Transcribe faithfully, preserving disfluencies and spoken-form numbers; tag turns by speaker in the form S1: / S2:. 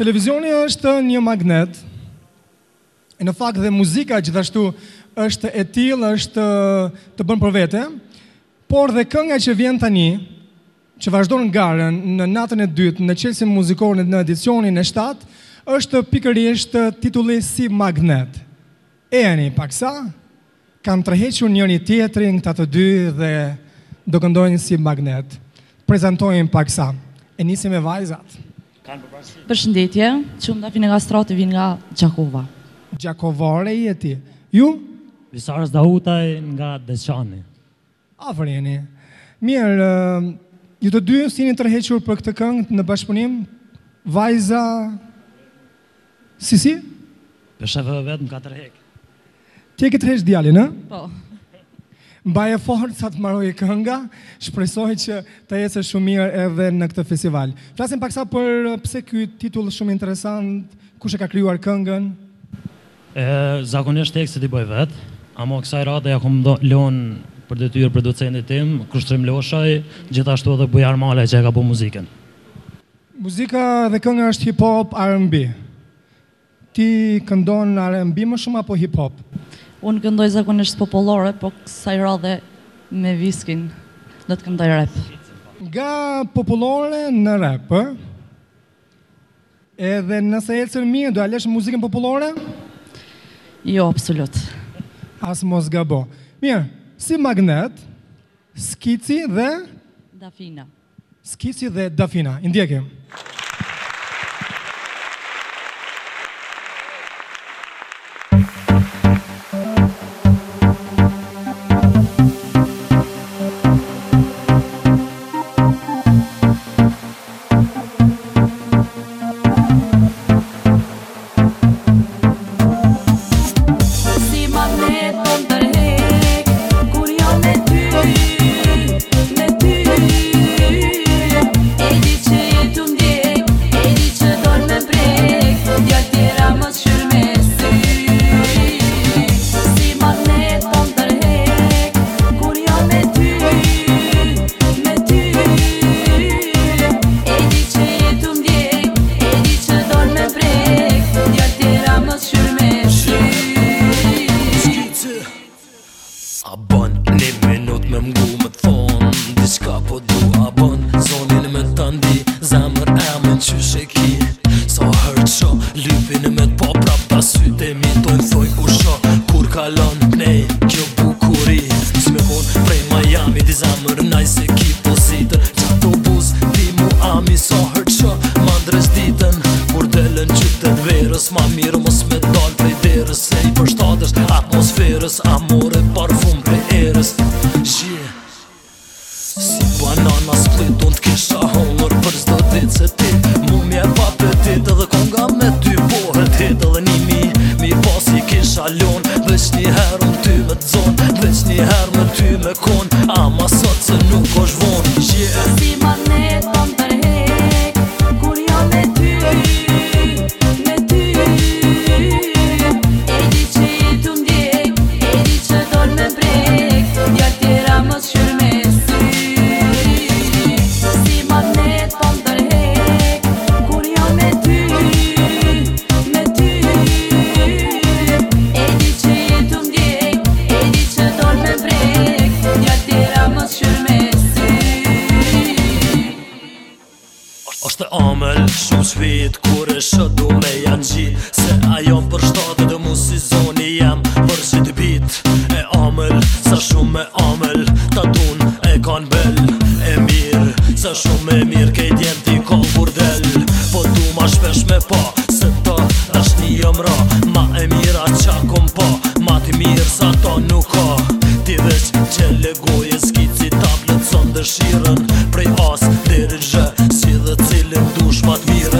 S1: Televizioni është një magnet, e në fakt dhe muzika gjithashtu është e tillë, është të bën për vete, por dhe kënga që vjen tani, që vazhdon garën në natën e dytë në Qelsin Muzikor në edicionin e shtatë, është pikërisht titulli Si Magnet. E ani paksa, kanë tërhequr njëri tjetrin këta të dy dhe do këndojnë Si Magnet. Prezantojnë paksa. E nisim me vajzat.
S2: Përshëndetje, që më dafi nga strati vinë nga Gjakova.
S1: Gjakovare i e ti. Ju?
S3: Visarës Dahutaj nga Deçani.
S1: Afërjeni. Mirë, ju të dy si një tërhequr për këtë këngë në bashkëpunim, vajza... Si si?
S3: Për shefëve vetë më ka tërhek.
S1: Ti e ke tërheq djalin, në?
S2: Po.
S1: Mbaje fort sa të mbaroj kënga, shpresoj që të ecë shumë mirë edhe në këtë festival. Flasim paksa për pse ky titull shumë interesant, kush e ka krijuar këngën?
S3: E, zakonisht tekstit i bëj vetë, ama kësaj rate ja kom lënë për detyrë producentit tim, Kushtrim Loshaj, gjithashtu edhe Bujar Malaj që e ka bërë muzikën.
S1: Muzika dhe kënga është hip-hop, R and B. Ti këndon R and B më shumë apo hip-hop?
S2: Unë këndoj zakonisht popullore, po kësaj radhe me viskin do të këndoj rap.
S1: Nga popullore në rap, ë? Edhe nëse ecën mirë, do alesh muzikën popullore?
S2: Jo, absolut.
S1: As mos gabo. Mirë, Si Magnet, Skici dhe...
S2: Dafina.
S1: Skici dhe Dafina. Indjekim.
S4: Dëshirën prej as deri zhë, si dhe cilin dush mat mirë.